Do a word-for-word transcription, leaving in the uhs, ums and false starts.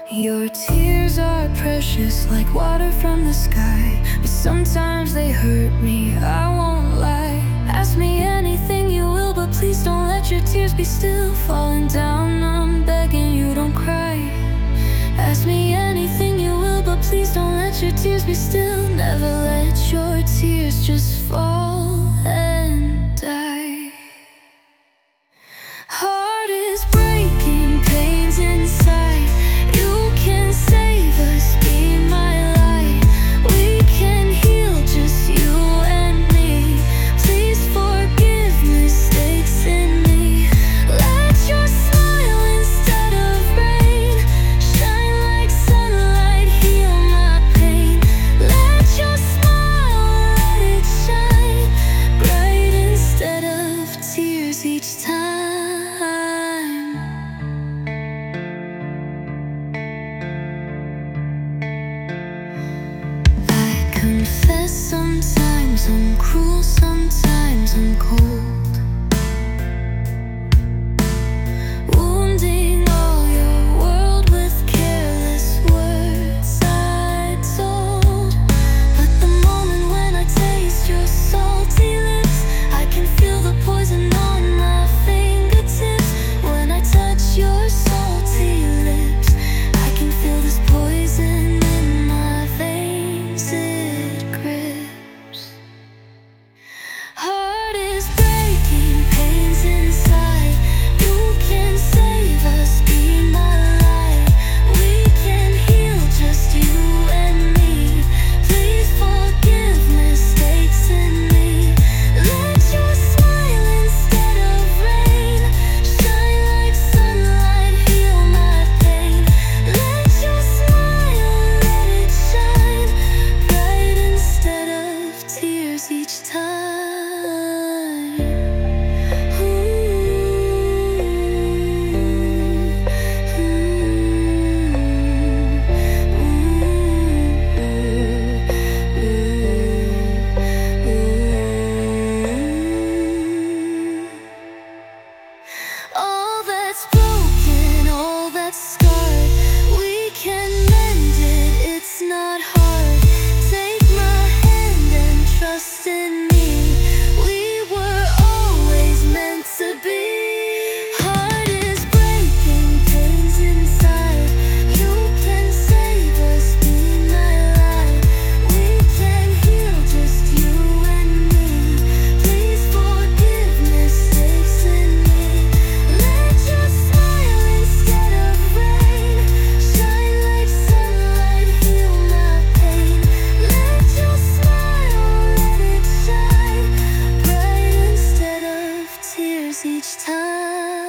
Your tears are precious like water from the sky, but sometimes they hurt me, I won't lie. Ask me anything you will, but please don't let your tears be still. Falling down, I'm begging you, don't cry. Ask me anything you will, but please don't let your tears be still. Never let your tears just fall and die. Heart is breaking, pain's inside. You can save us, be my light. We can heal, just you and me. Please forgive mistakes in me. Let your smile instead of rain shine like sunlight, heal my pain. Let your smile, let it shine bright instead of tears each time. Confess sometimes I'm cruel, sometimes I'm cold, wounding all your world with careless words I told. But the moment when I taste your salty lips, I can feel the poison on my fingertips. When I touch your salty lips, I can feel this poison in my veins. Heart is breaking, pain's inside. You can save us, be my light. We can heal, just you and me. Please forgive mistakes in me. Let your smile instead of rain shine like sunlight, heal my pain. Let your smile, let it shine bright instead of tears each time. All that's broken, all that's scarred, we can mend it, it's not hard. Take my hand and trust in me, we were always meant to be. Heart is breaking, pain's inside. You can save us, be my light. We can heal, just you and me. Please forgive mistakes in me. Let your smile instead of rain shine like sunlight, heal my pain. Let your smile, let it shine bright instead of tears each time.